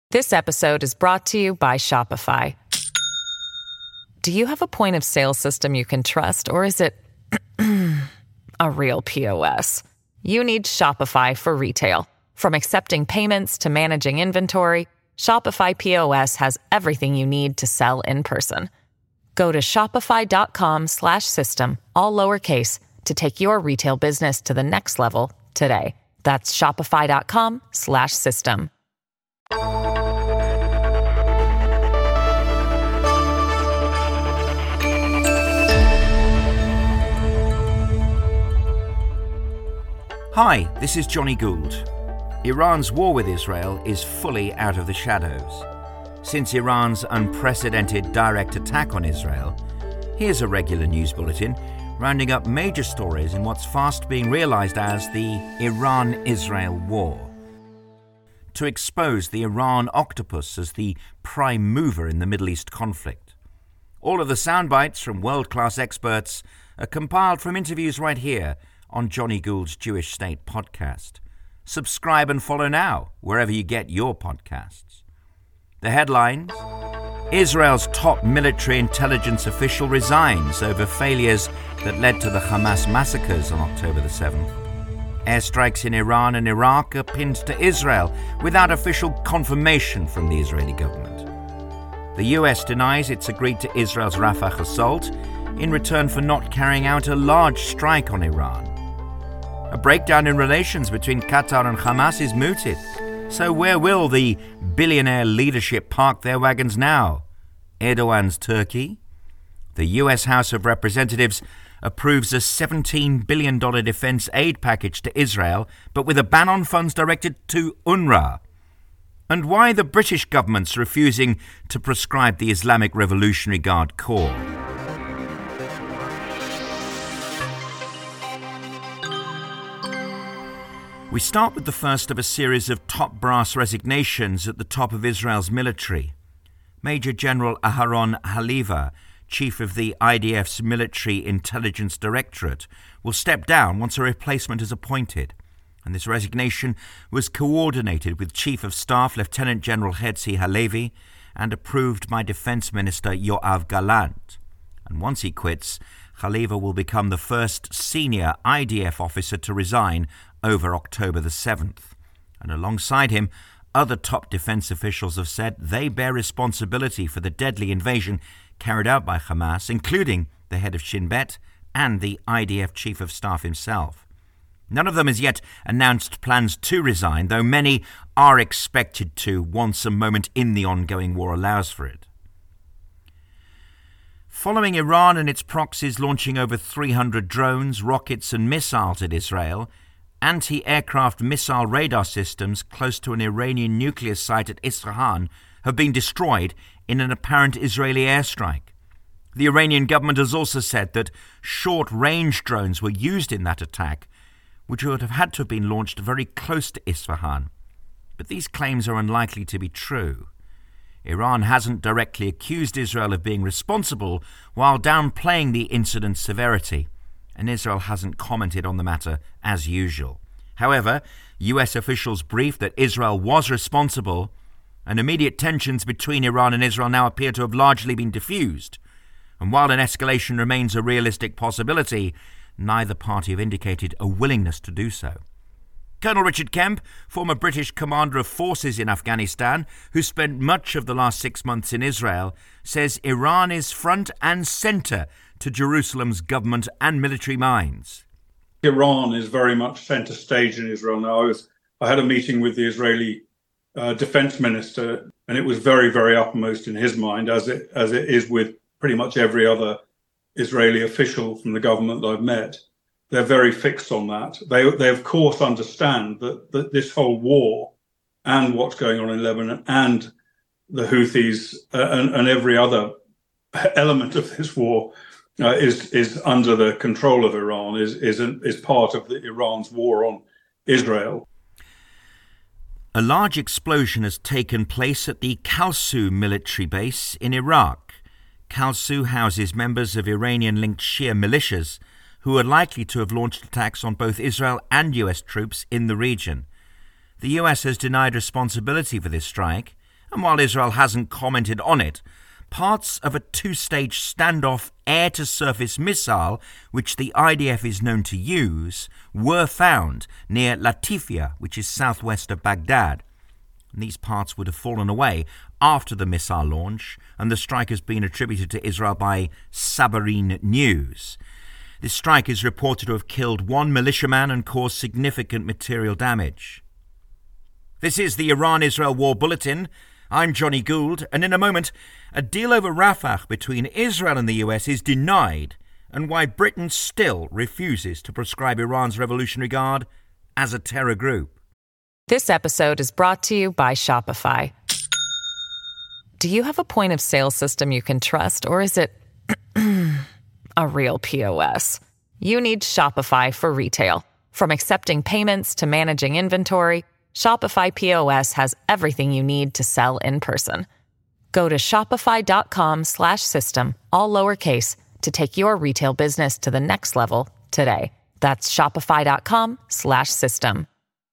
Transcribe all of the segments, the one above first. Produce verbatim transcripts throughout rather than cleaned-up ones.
This episode is brought to you by Shopify. Do you have a point of sale system you can trust, or is it a real P O S? You need Shopify for retail. From accepting payments to managing inventory, Shopify P O S has everything you need to sell in person. Go to shopify.com slash system, all lowercase, to take your retail business to the next level today. That's shopify.com slash system. Hi, this is Johnny Gould. Iran's war with Israel is fully out of the shadows. Since Iran's unprecedented direct attack on Israel, here's a regular news bulletin rounding up major stories in what's fast being realized as the Iran-Israel war. To expose the Iran octopus as the prime mover in the Middle East conflict. All of the sound bites from world-class experts are compiled from interviews right here on Johnny Gould's Jewish State podcast. Subscribe and follow now, wherever you get your podcasts. The headlines: Israel's top military intelligence official resigns over failures that led to the Hamas massacres on October the seventh. Airstrikes in Iran and Iraq are pinned to Israel without official confirmation from the Israeli government. The U S denies it's agreed to Israel's Rafah assault in return for not carrying out a large strike on Iran. A breakdown in relations between Qatar and Hamas is mooted. So where will the billionaire leadership park their wagons now? Erdogan's Turkey? The U S House of Representatives approves a seventeen billion dollars defense aid package to Israel, but with a ban on funds directed to UNRWA. And why the British government's refusing to proscribe the Islamic Revolutionary Guard Corps. We start with the first of a series of top brass resignations at the top of Israel's military. Major General Aharon Haliva, chief of the I D F's Military Intelligence Directorate, will step down once a replacement is appointed. And this resignation was coordinated with Chief of Staff Lieutenant General Herzi Halevi and approved by Defense Minister Yoav Gallant. And once he quits, Haliva will become the first senior I D F officer to resign over October the seventh. And alongside him, other top defense officials have said they bear responsibility for the deadly invasion carried out by Hamas, including the head of Shin Bet and the I D F chief of staff himself. None of them has yet announced plans to resign, though many are expected to once a moment in the ongoing war allows for it. Following Iran and its proxies launching over three hundred drones, rockets and missiles at Israel, anti-aircraft missile radar systems close to an Iranian nuclear site at Isfahan have been destroyed in an apparent Israeli airstrike. The Iranian government has also said that short-range drones were used in that attack, which would have had to have been launched very close to Isfahan. But these claims are unlikely to be true. Iran hasn't directly accused Israel of being responsible while downplaying the incident's severity, and Israel hasn't commented on the matter as usual. However, U S officials briefed that Israel was responsible, and immediate tensions between Iran and Israel now appear to have largely been diffused. And while an escalation remains a realistic possibility, neither party have indicated a willingness to do so. Colonel Richard Kemp, former British commander of forces in Afghanistan, who spent much of the last six months in Israel, says Iran is front and centre to Jerusalem's government and military minds. Iran is very much centre stage in Israel now. I, was, I had a meeting with the Israeli uh, defence minister, and it was very, very uppermost in his mind, as it as it is with pretty much every other Israeli official from the government that I've met. They're very fixed on that. They, they of course, understand that, that this whole war and what's going on in Lebanon and the Houthis uh, and, and every other element of this war uh, is is under the control of Iran, is is an, is part of the Iran's war on Israel. A large explosion has taken place at the Kalsu military base in Iraq. Kalsu houses members of Iranian-linked Shia militias who are likely to have launched attacks on both Israel and U S troops in the region. The U S has denied responsibility for this strike And while Israel hasn't commented on it, parts of a two-stage standoff air-to-surface missile, which the I D F is known to use, were found near Latifia, which is southwest of Baghdad. And these parts would have fallen away after the missile launch, and the strike has been attributed to Israel by Sabarin News. This strike is reported to have killed one militiaman and caused significant material damage. This is the Iran-Israel War Bulletin. I'm Johnny Gould, and in a moment, a deal over Rafah between Israel and the U S is denied, and why Britain still refuses to proscribe Iran's Revolutionary Guard as a terror group. This episode is brought to you by Shopify. Do you have a point of sale system you can trust, or is it a real P O S? You need Shopify for retail. From accepting payments to managing inventory, Shopify P O S has everything you need to sell in person. Go to shopify.com slash system, all lowercase, to take your retail business to the next level today. That's shopify.com slash system.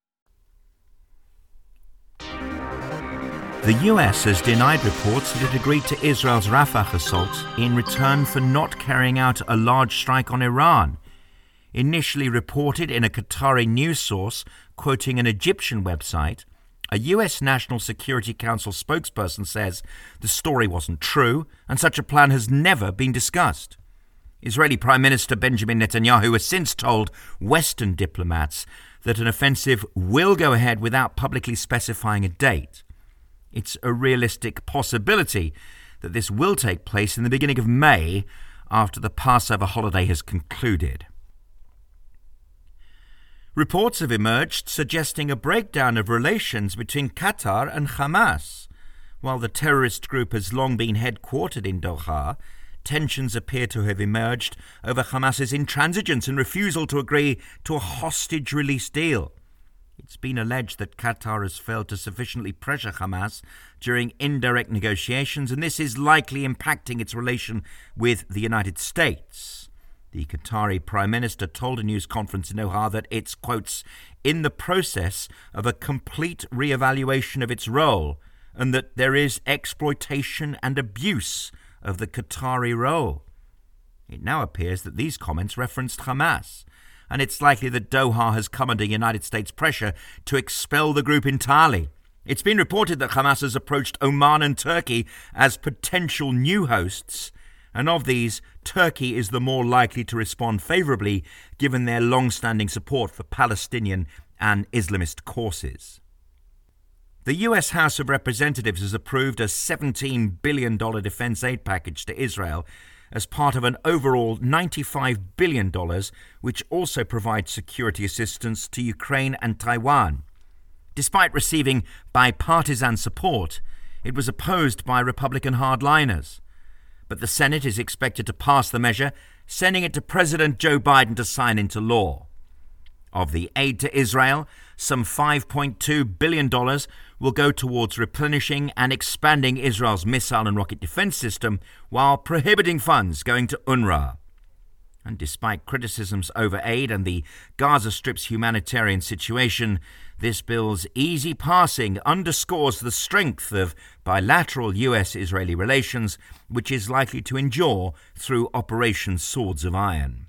The U S has denied reports that it agreed to Israel's Rafah assault in return for not carrying out a large strike on Iran. Initially reported in a Qatari news source, quoting an Egyptian website, a U S National Security Council spokesperson says the story wasn't true and such a plan has never been discussed. Israeli Prime Minister Benjamin Netanyahu has since told Western diplomats that an offensive will go ahead without publicly specifying a date. It's a realistic possibility that this will take place in the beginning of May after the Passover holiday has concluded. Reports have emerged suggesting a breakdown of relations between Qatar and Hamas. While the terrorist group has long been headquartered in Doha, tensions appear to have emerged over Hamas's intransigence and refusal to agree to a hostage release deal. It's been alleged that Qatar has failed to sufficiently pressure Hamas during indirect negotiations, and this is likely impacting its relation with the United States. The Qatari Prime Minister told a news conference in Doha that it's, quotes, in the process of a complete re-evaluation of its role, and that there is exploitation and abuse of the Qatari role. It now appears that these comments referenced Hamas, and it's likely that Doha has come under United States pressure to expel the group entirely. It's been reported that Hamas has approached Oman and Turkey as potential new hosts, and of these, Turkey is the more likely to respond favourably given their long-standing support for Palestinian and Islamist causes. The U S House of Representatives has approved a seventeen billion dollars defense aid package to Israel as part of an overall ninety-five billion dollars, which also provides security assistance to Ukraine and Taiwan. Despite receiving bipartisan support, it was opposed by Republican hardliners. But the Senate is expected to pass the measure, sending it to President Joe Biden to sign into law. Of the aid to Israel, some five point two billion dollars will go towards replenishing and expanding Israel's missile and rocket defense system, while prohibiting funds going to UNRWA. And despite criticisms over aid and the Gaza Strip's humanitarian situation, this bill's easy passing underscores the strength of bilateral U S-Israeli relations, which is likely to endure through Operation Swords of Iron.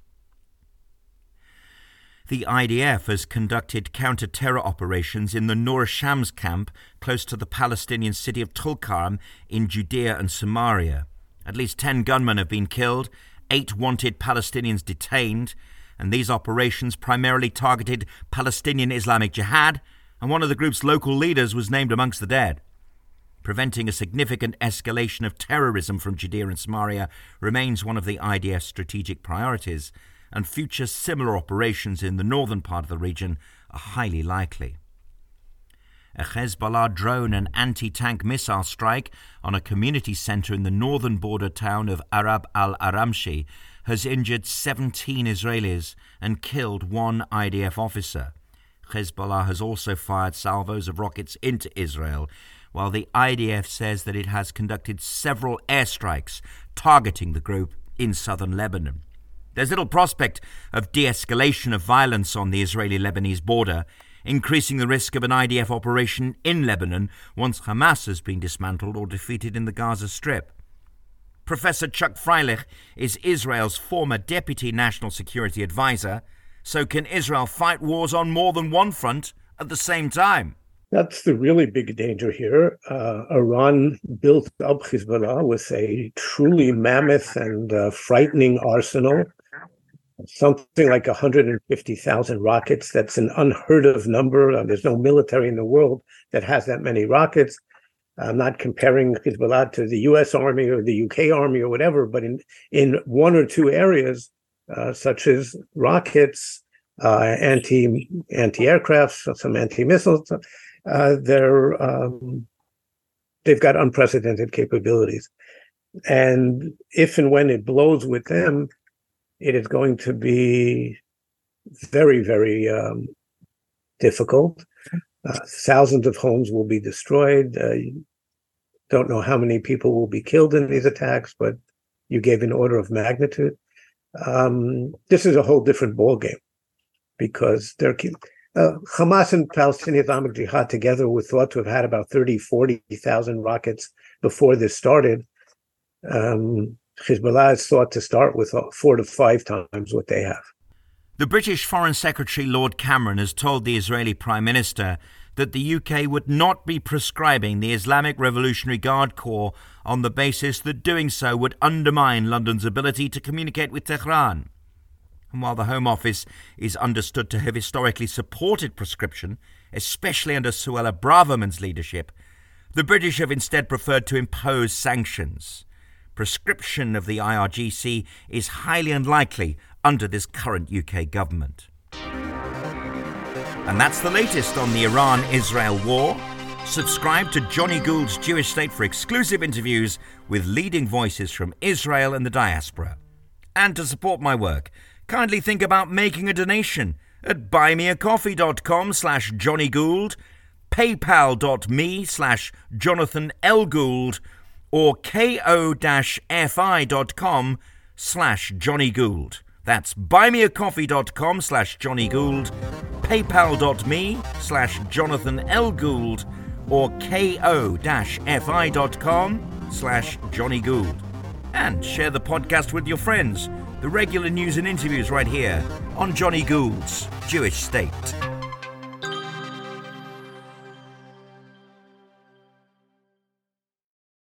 The I D F has conducted counter-terror operations in the Nur Shams camp close to the Palestinian city of Tulkarm in Judea and Samaria. At least ten gunmen have been killed, eight wanted Palestinians detained, and these operations primarily targeted Palestinian Islamic Jihad, and one of the group's local leaders was named amongst the dead. Preventing a significant escalation of terrorism from Judea and Samaria remains one of the I D F's strategic priorities, and future similar operations in the northern part of the region are highly likely. A Hezbollah drone and anti-tank missile strike on a community centre in the northern border town of Arab al-Aramshi has injured seventeen Israelis and killed one I D F officer. Hezbollah has also fired salvos of rockets into Israel, while the I D F says that it has conducted several airstrikes targeting the group in southern Lebanon. There's little prospect of de-escalation of violence on the Israeli-Lebanese border. increasing the risk of an I D F operation in Lebanon once Hamas has been dismantled or defeated in the Gaza Strip. Professor Chuck Freilich is Israel's former Deputy National Security Advisor. So can Israel fight wars on more than one front at the same time? That's the really big danger here. Uh, Iran built up Hezbollah with a truly mammoth and uh, frightening arsenal, something like one hundred fifty thousand rockets. That's an unheard of number. Uh, there's no military in the world that has that many rockets. I'm not comparing Hezbollah to the U S Army or the U K Army or whatever, but in, in one or two areas, uh, such as rockets, uh, anti, anti-aircraft, some anti-missiles, uh, they're, um, they've got unprecedented capabilities. And if and when it blows with them, it is going to be very, very um, difficult. Uh, thousands of homes will be destroyed. Uh, you don't know how many people will be killed in these attacks, but you gave an order of magnitude. Um, this is a whole different ballgame because they're, uh, Hamas and Palestinian Islamic Jihad together were thought to have had about thirty, forty thousand rockets before this started. Um, Hezbollah is thought to start with four to five times what they have. The British Foreign Secretary Lord Cameron has told the Israeli Prime Minister that the U K would not be prescribing the Islamic Revolutionary Guard Corps on the basis that doing so would undermine London's ability to communicate with Tehran. And while the Home Office is understood to have historically supported prescription, especially under Suella Braverman's leadership, the British have instead preferred to impose sanctions. Prescription of the I R G C is highly unlikely under this current U K government. And that's the latest on the Iran-Israel war. Subscribe to Johnny Gould's Jewish State for exclusive interviews with leading voices from Israel and the diaspora. And to support my work, kindly think about making a donation at buymeacoffee.com slash Johnny Gould, paypal.me slash Jonathan L. Gould, or ko-fi.com slash Johnny Gould. That's buymeacoffee.com slash Johnny Gould, paypal.me slash Jonathan L. Gould, or ko-fi.com slash Johnny Gould. And share the podcast with your friends. The regular news and interviews right here on Johnny Gould's Jewish State.